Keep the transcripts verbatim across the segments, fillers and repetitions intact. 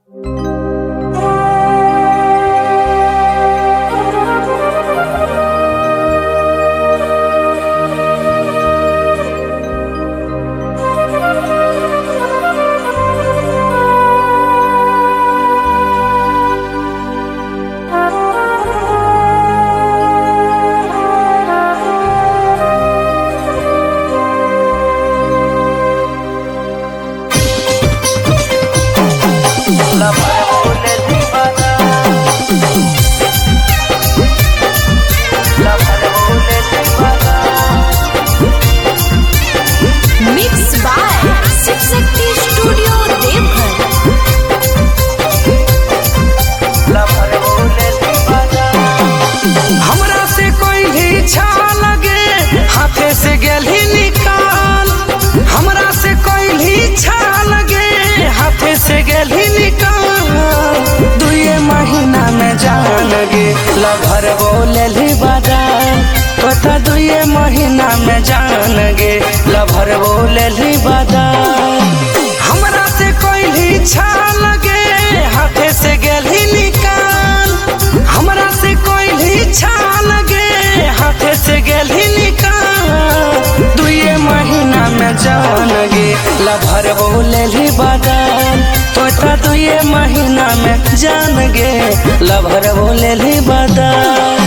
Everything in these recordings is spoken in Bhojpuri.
लभर बोलेली बादाम पता दुए महीना में जान गे लभर बोलेली बादाम हमरा से कोई इच्छा लगे हाथे से गेली निकाल हमरा से कोई इच्छा लगे हाथे से गेली निकाल दुए महीना में जान गे लभर बोलेली बादाम पता दुए महीना में जान गे लभर बोलेली बादाम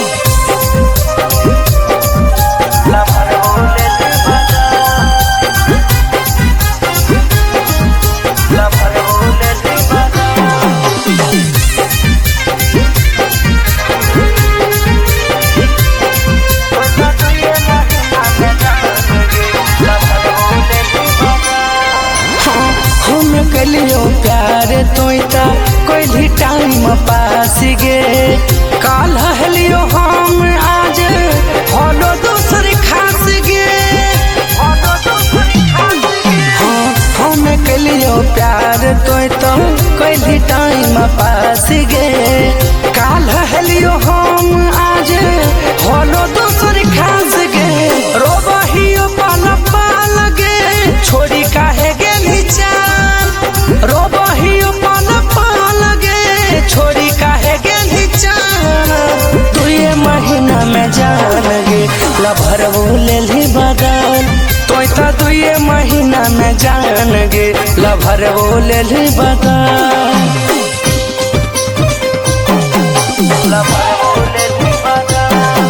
लभर बोलेली बादाम लभर बोलेली कलियो प्यार तोता कोई टाइम पास गे काल हलियो हम आज होलो दूसर खास गे हाँ हम कलियो प्यार तोता कोई टाइम पास गे काल हलियो हम आज होलो दूसर खास गे रोबहियो पाल पाल गे छोड़ी काहे गेली रोबहियो पाल पाल गे छोड़ी काहे गेली चान दुए महीना में जान गे लभर बोलेली बादाम तोता दुए महीना में जान गे लभर बोलेली बादाम लभर बोलेली बादाम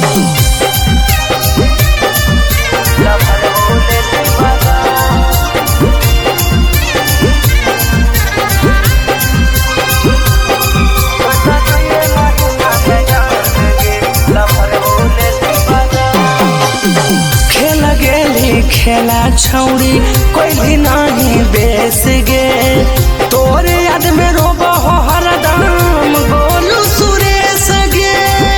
लभर बोलेली बादाम खेला गेली खेला छौड़ी कोई नहीं बेस गे तोरे याद में रोब हो हरदम बोलू सुरेश गे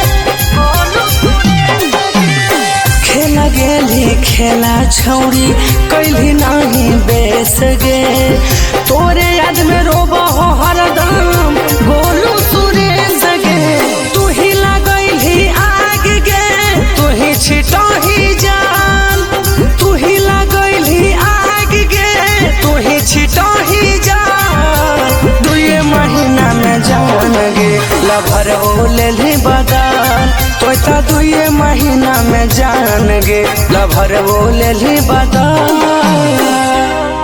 खेला गेली खेला छौड़ी कोई नहीं बेस गे तोरे याद में रोब हो हरदम बोलू सुरेश गे तू ही लगैली आग गे तू ही छिटही जान तू ही लगैली आग गे तू ही छिटही जान दुए महीना में जान गे लभर बोलेली बादाम तोता दुए महीना में जान गे लभर बोलेली बादाम।